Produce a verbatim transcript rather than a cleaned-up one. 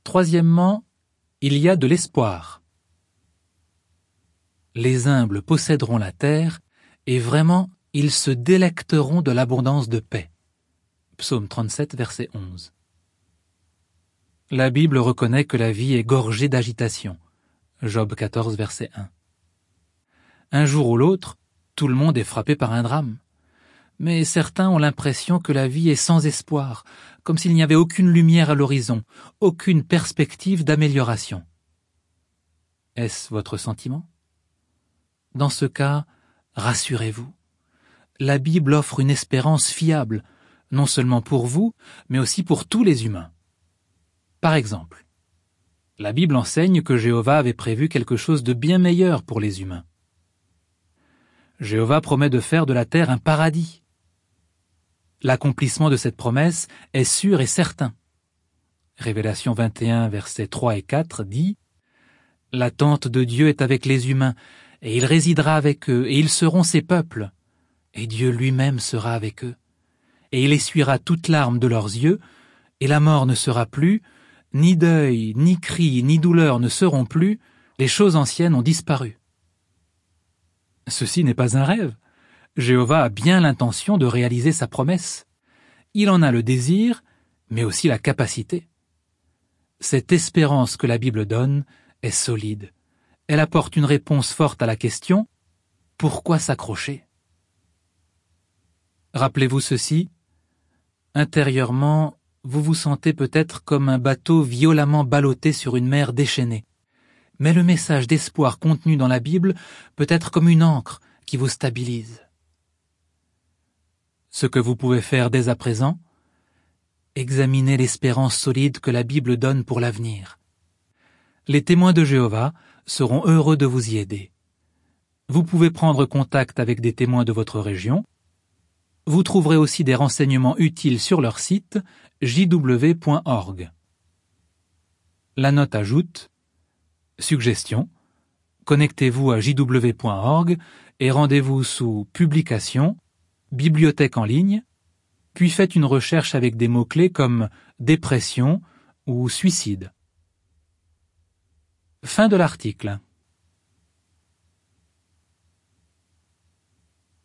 Troisièmement, il y a de l'espoir. Les humbles posséderont la terre, et vraiment, ils se délecteront de l'abondance de paix. Psaume trente-sept, verset onze. La Bible reconnaît que la vie est gorgée d'agitation. Job quatorze, verset un. Un jour ou l'autre, tout le monde est frappé par un drame. Mais certains ont l'impression que la vie est sans espoir, comme s'il n'y avait aucune lumière à l'horizon, aucune perspective d'amélioration. Est-ce votre sentiment? Dans ce cas, rassurez-vous. La Bible offre une espérance fiable, non seulement pour vous, mais aussi pour tous les humains. Par exemple, la Bible enseigne que Jéhovah avait prévu quelque chose de bien meilleur pour les humains. Jéhovah promet de faire de la terre un paradis. L'accomplissement de cette promesse est sûr et certain. Révélation vingt et un, versets trois et quatre dit « L'attente de Dieu est avec les humains, et il résidera avec eux, et ils seront ses peuples. Et Dieu lui-même sera avec eux. Et il essuiera toute larme de leurs yeux, et la mort ne sera plus, ni deuil, ni cri, ni douleur ne seront plus, les choses anciennes ont disparu. » Ceci n'est pas un rêve. Jéhovah a bien l'intention de réaliser sa promesse. Il en a le désir, mais aussi la capacité. Cette espérance que la Bible donne est solide. Elle apporte une réponse forte à la question « Pourquoi s'accrocher ?» Rappelez-vous ceci, intérieurement, vous vous sentez peut-être comme un bateau violemment ballotté sur une mer déchaînée. Mais le message d'espoir contenu dans la Bible peut être comme une ancre qui vous stabilise. Ce que vous pouvez faire dès à présent, examinez l'espérance solide que la Bible donne pour l'avenir. Les témoins de Jéhovah seront heureux de vous y aider. Vous pouvez prendre contact avec des témoins de votre région. Vous trouverez aussi des renseignements utiles sur leur site j w point org. La note ajoute « Suggestion, connectez-vous à j w point org et rendez-vous sous « Publications »,« Bibliothèque en ligne », puis faites une recherche avec des mots-clés comme « dépression » ou « suicide ». Fin de l'article.